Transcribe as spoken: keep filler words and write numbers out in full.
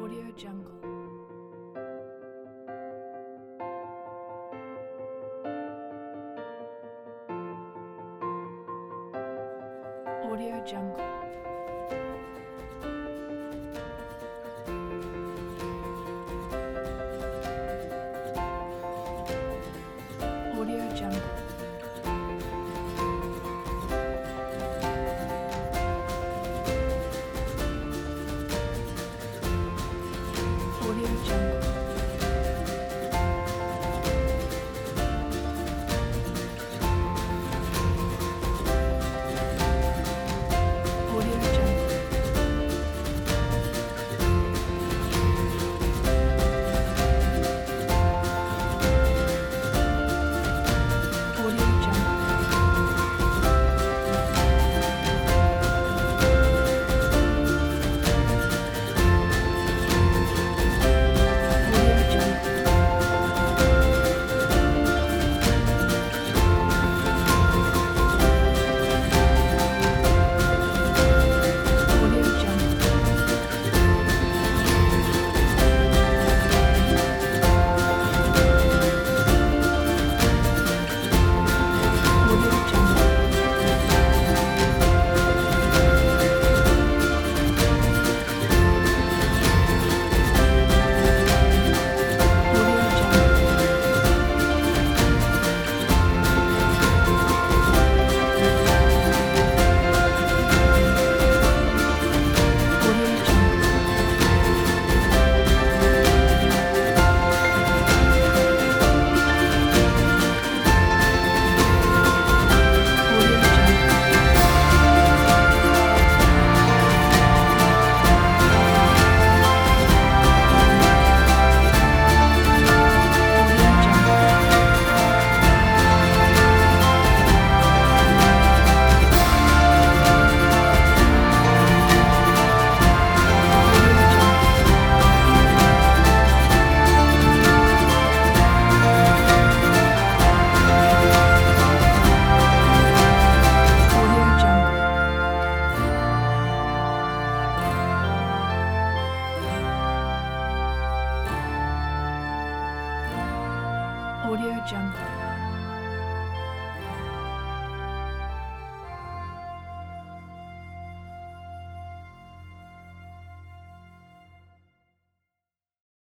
Audio Jungle. Audio Jungle. Audio Jungle. Audio Jungle. Audio Jungle. Audio Jungle. Audio Jungle. Audio Jungle. Audio Jungle. Audio Jungle. Audio Jungle. Audio Jungle. Audio Jungle. Audio Jungle. Audio Jungle. Audio Jungle.